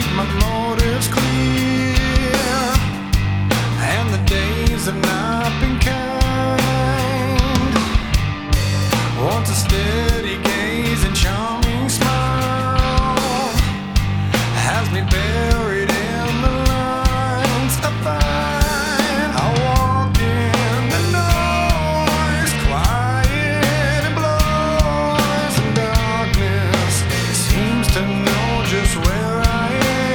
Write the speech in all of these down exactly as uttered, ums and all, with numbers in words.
make my motives clear, and the days have not been kind. Once a steady gaze and charming smile has me buried in the lines of fine. I walk in the noise, quiet and blows, and darkness seems to know just where I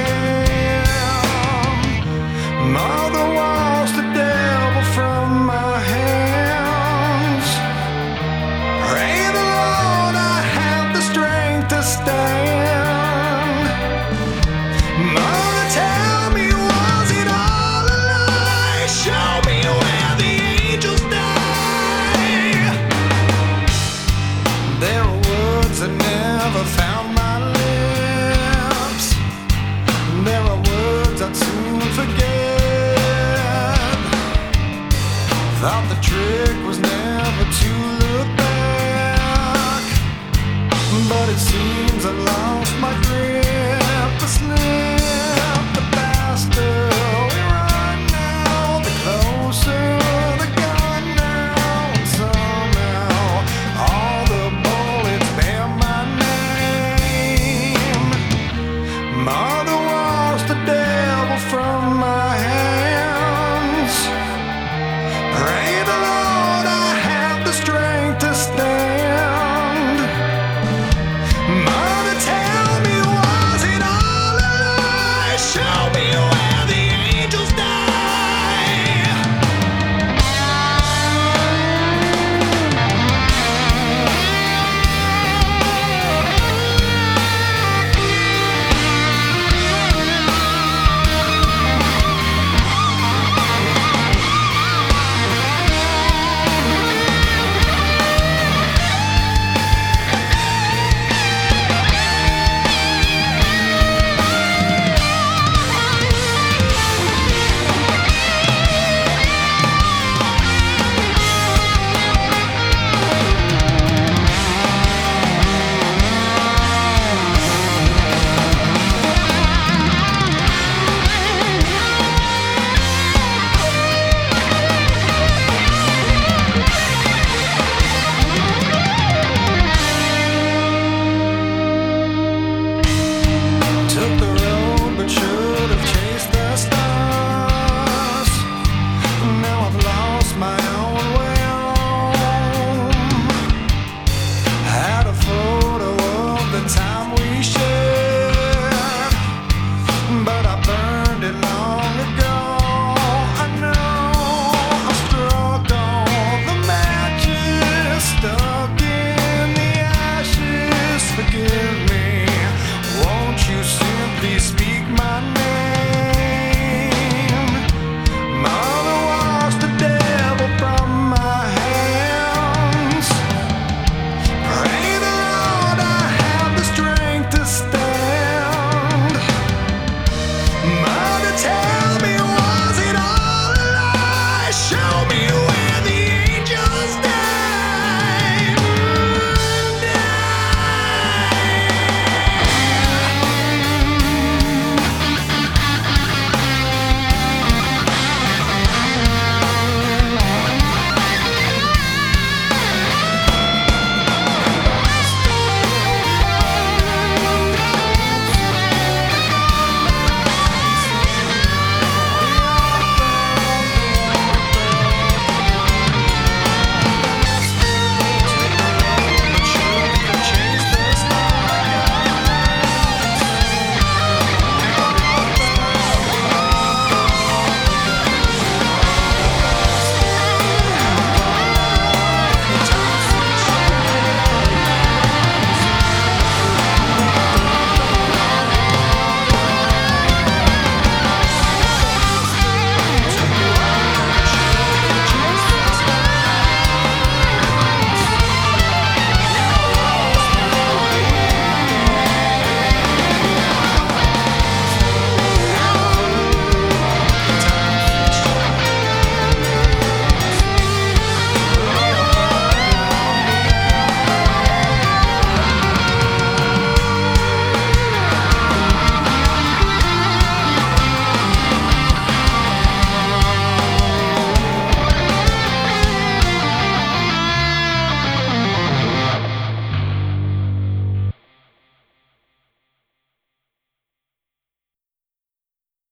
am. Mother walks the devil from my hands. Pray the Lord I have the strength to stand. Mother, tell me, was it all a lie? Show me where the angels die. There are words that never found my lips. There are words I'd soon forget. Thought the trick was never to look back, but it seems I lost my grip. I slipped, the bastard.